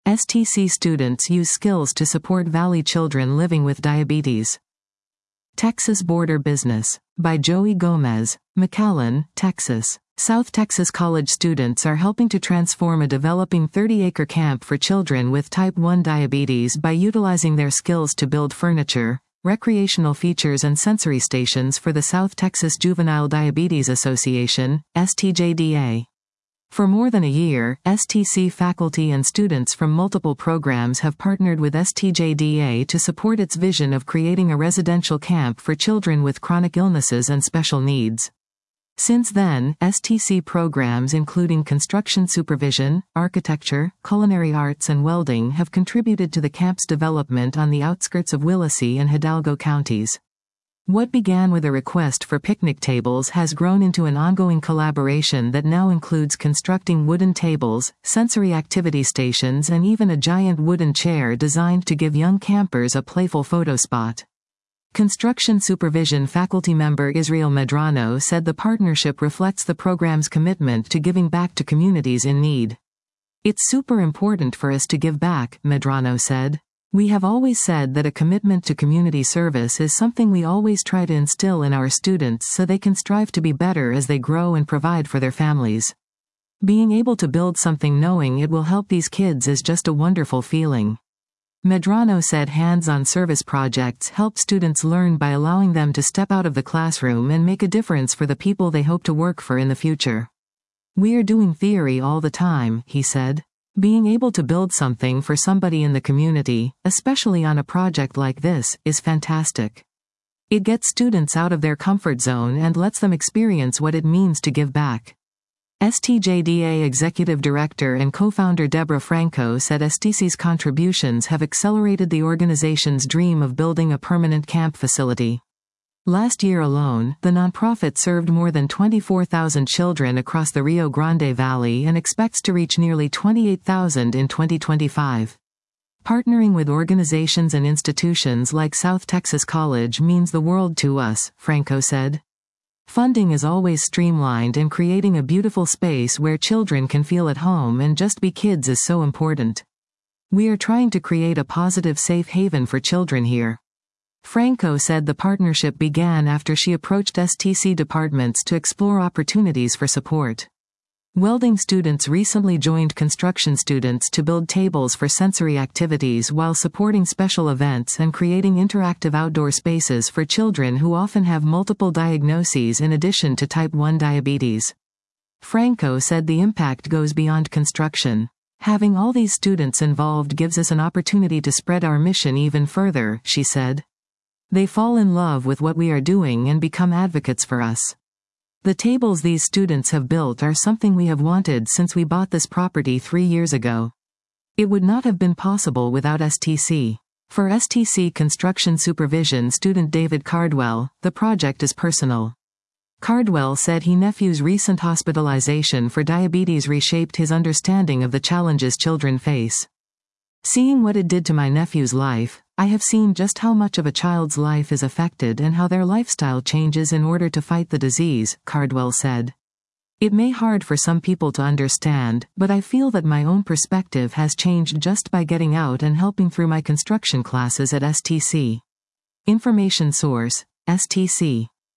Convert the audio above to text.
STC students use skills to support Valley children living with diabetes. Texas Border Business. By Joey Gomez, McAllen, Texas. South Texas college students are helping to transform a developing 30-acre camp for children with type 1 diabetes by utilizing their skills to build furniture, recreational features and sensory stations for the South Texas Juvenile Diabetes Association, STJDA. For more than a year, STC faculty and students from multiple programs have partnered with STJDA to support its vision of creating a residential camp for children with chronic illnesses and special needs. Since then, STC programs including construction supervision, architecture, culinary arts and welding have contributed to the camp's development on the outskirts of Willacy and Hidalgo counties. What began with a request for picnic tables has grown into an ongoing collaboration that now includes constructing wooden tables, sensory activity stations and even a giant wooden chair designed to give young campers a playful photo spot. Construction supervision faculty member Israel Medrano said the partnership reflects the program's commitment to giving back to communities in need. "It's super important for us to give back," Medrano said. "We have always said that a commitment to community service is something we always try to instill in our students so they can strive to be better as they grow and provide for their families. Being able to build something knowing it will help these kids is just a wonderful feeling." Medrano said hands-on service projects help students learn by allowing them to step out of the classroom and make a difference for the people they hope to work for in the future. "We are doing theory all the time," he said. "Being able to build something for somebody in the community, especially on a project like this, is fantastic. It gets students out of their comfort zone and lets them experience what it means to give back." STJDA Executive Director and co-founder Deborah Franco said STC's contributions have accelerated the organization's dream of building a permanent camp facility. Last year alone, the nonprofit served more than 24,000 children across the Rio Grande Valley and expects to reach nearly 28,000 in 2025. "Partnering with organizations and institutions like South Texas College means the world to us," Franco said. "Funding is always streamlined and creating a beautiful space where children can feel at home and just be kids is so important. We are trying to create a positive safe haven for children here." Franco said the partnership began after she approached STC departments to explore opportunities for support. Welding students recently joined construction students to build tables for sensory activities while supporting special events and creating interactive outdoor spaces for children who often have multiple diagnoses in addition to type 1 diabetes. Franco said the impact goes beyond construction. "Having all these students involved gives us an opportunity to spread our mission even further," she said. "They fall in love with what we are doing and become advocates for us. The tables these students have built are something we have wanted since we bought this property 3 years ago. It would not have been possible without STC." For STC construction supervision student David Cardwell, the project is personal. Cardwell said his nephew's recent hospitalization for diabetes reshaped his understanding of the challenges children face. "Seeing what it did to my nephew's life, I have seen just how much of a child's life is affected and how their lifestyle changes in order to fight the disease," Cardwell said. "It may be hard for some people to understand, but I feel that my own perspective has changed just by getting out and helping through my construction classes at STC." Information source: STC.